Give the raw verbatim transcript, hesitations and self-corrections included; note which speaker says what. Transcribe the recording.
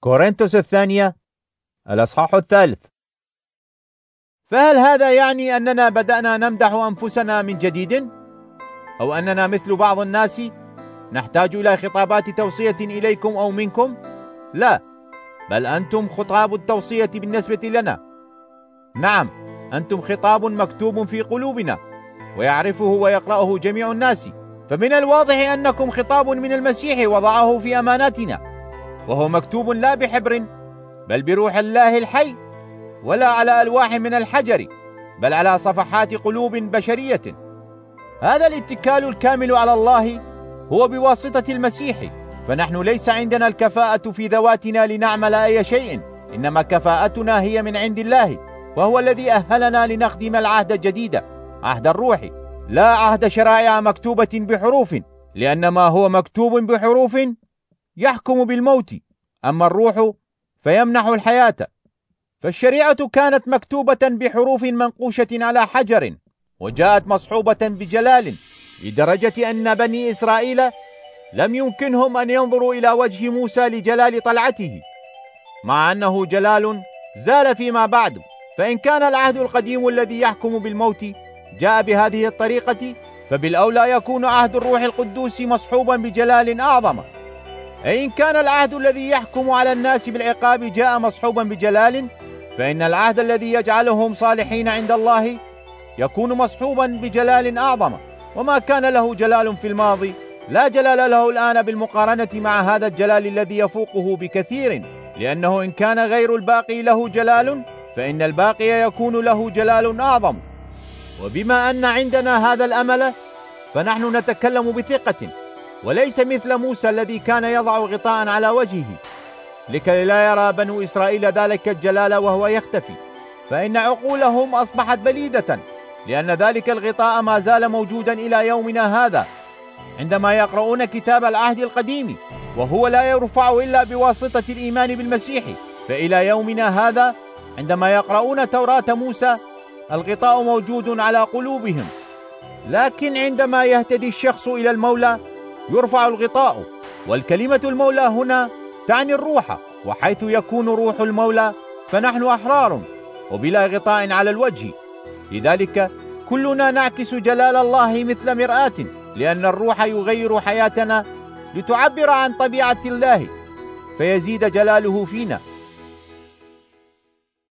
Speaker 1: كورنثوس الثانية الأصحاح الثالث. فهل هذا يعني أننا بدأنا نمدح أنفسنا من جديد؟ أو أننا مثل بعض الناس نحتاج إلى خطابات توصية إليكم أو منكم؟ لا، بل أنتم خطاب التوصية بالنسبة لنا. نعم، أنتم خطاب مكتوب في قلوبنا ويعرفه ويقرأه جميع الناس، فمن الواضح أنكم خطاب من المسيح وضعه في أماناتنا، وهو مكتوب لا بحبر بل بروح الله الحي، ولا على ألواح من الحجر بل على صفحات قلوب بشرية. هذا الاتكال الكامل على الله هو بواسطة المسيح، فنحن ليس عندنا الكفاءة في ذواتنا لنعمل أي شيء، إنما كفاءتنا هي من عند الله، وهو الذي أهلنا لنخدم العهد الجديد، عهد الروح، لا عهد شرائع مكتوبة بحروف، لأن ما هو مكتوب بحروف يحكم بالموت، أما الروح فيمنح الحياة. فالشريعة كانت مكتوبة بحروف منقوشة على حجر، وجاءت مصحوبة بجلال، لدرجة أن بني إسرائيل لم يمكنهم أن ينظروا إلى وجه موسى لجلال طلعته، مع أنه جلال زال فيما بعد. فإن كان العهد القديم الذي يحكم بالموت جاء بهذه الطريقة، فبالأولى يكون عهد الروح القدوس مصحوبا بجلال أعظم. أي إن كان العهد الذي يحكم على الناس بالعقاب جاء مصحوبا بجلال، فإن العهد الذي يجعلهم صالحين عند الله يكون مصحوبا بجلال أعظم. وما كان له جلال في الماضي لا جلال له الآن بالمقارنة مع هذا الجلال الذي يفوقه بكثير، لأنه إن كان غير الباقي له جلال فإن الباقي يكون له جلال أعظم. وبما أن عندنا هذا الأمل فنحن نتكلم بثقة، وليس مثل موسى الذي كان يضع غطاء على وجهه لكي لا يرى بنو إسرائيل ذلك الجلال وهو يختفي، فإن عقولهم أصبحت بليدة، لأن ذلك الغطاء ما زال موجودا إلى يومنا هذا عندما يقرؤون كتاب العهد القديم، وهو لا يرفع إلا بواسطة الإيمان بالمسيح. فإلى يومنا هذا عندما يقرؤون توراة موسى الغطاء موجود على قلوبهم، لكن عندما يهتدي الشخص إلى المولى يرفع الغطاء. والكلمة المولى هنا تعني الروح، وحيث يكون روح المولى فنحن أحرار وبلا غطاء على الوجه. لذلك كلنا نعكس جلال الله مثل مرآة، لأن الروح يغير حياتنا لتعبر عن طبيعة الله فيزيد جلاله فينا.